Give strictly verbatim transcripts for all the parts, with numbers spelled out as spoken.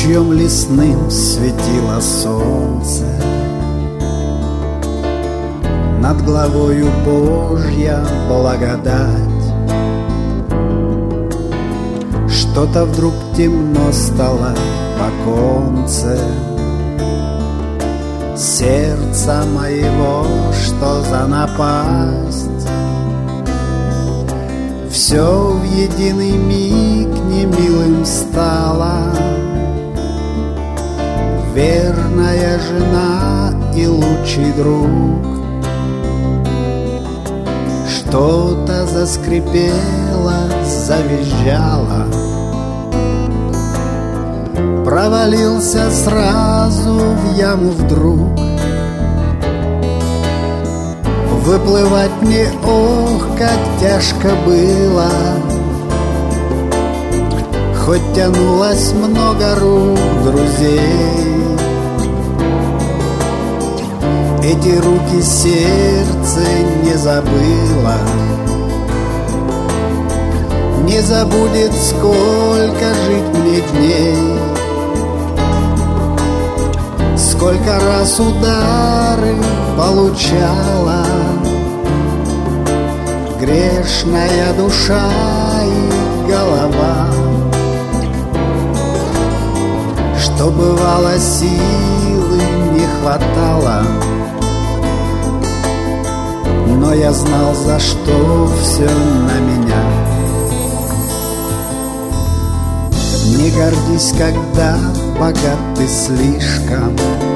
ручьем лесным светило солнце, над главою Божья благодать. Что-то вдруг темно стало в оконце сердца моего, что за напасть? Все в единый миг немилым стало, верная жена и лучший друг. Что-то заскрипело, завизжало, провалился сразу в яму вдруг. Выплывать мне, ох, как тяжко было, хоть тянулось много рук друзей. Эти руки сердце не забыло, не забудет, сколько жить мне дней. Сколько раз удары получала грешная душа и голова, что бывало силы не хватало, но я знал, за что все на меня. Не гордись, когда богат ты слишком,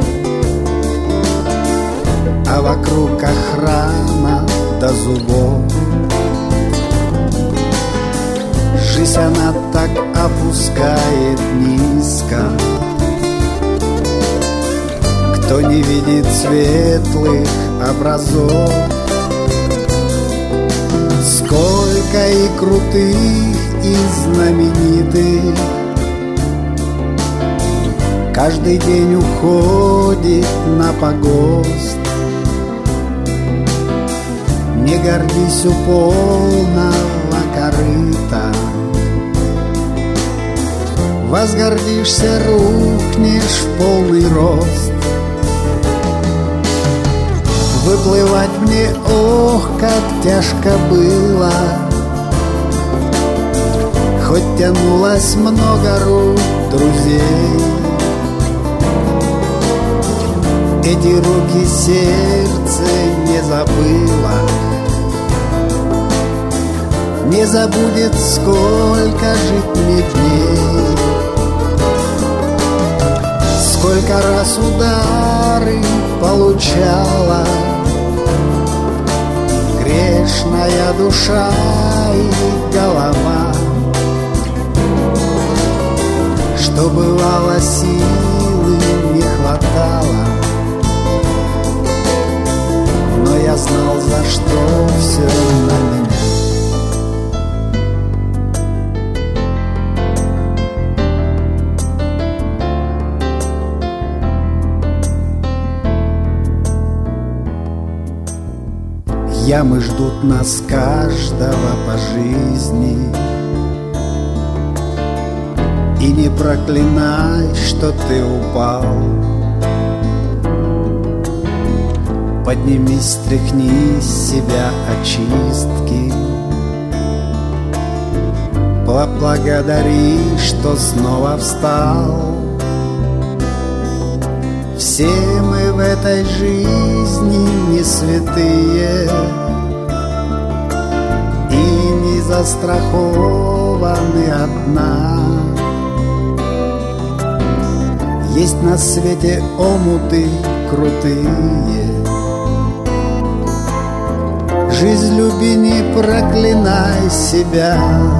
а вокруг охрана до зубов. Жизнь она так опускает низко, кто не видит светлых образов. Сколько и крутых, и знаменитых каждый день уходит на погост. Не гордись у полного корыта, возгордишься, рухнешь в полный рост. Выплывать мне, ох, как тяжко было, хоть тянулось много рук друзей. Эти руки сердце не забыло, не забудет, сколько жить мне дней. Сколько раз удары получала грешная душа и голова, что бывало силы не хватало, но я знал, за что все на меня. Ямы ждут нас каждого по жизни, и не проклинай, что ты упал. Поднимись, стряхни с себя очистки, поблагодари, что снова встал. Все мы в этой жизни не святые и не застрахованы от дна. Есть на свете омуты крутые, жизнь люби, не проклинай себя.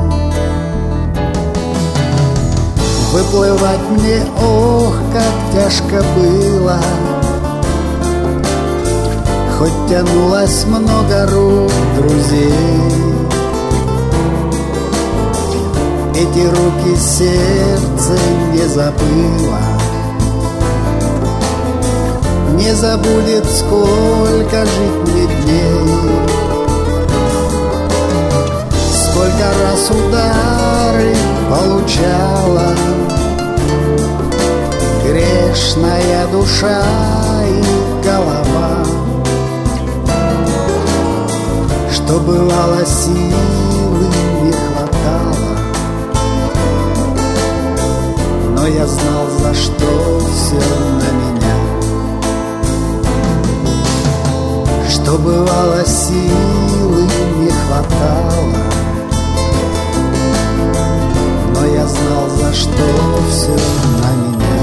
Выплывать мне, ох, как тяжко было, хоть тянулось много рук друзей. Эти руки сердце не забыло, не забудет, сколько жить мне дней. Сколько раз удары получала грешная душа и голова, что бывало силы не хватало, но я знал, за что все на меня. Что бывало силы не хватало, но я знал, за что все на меня.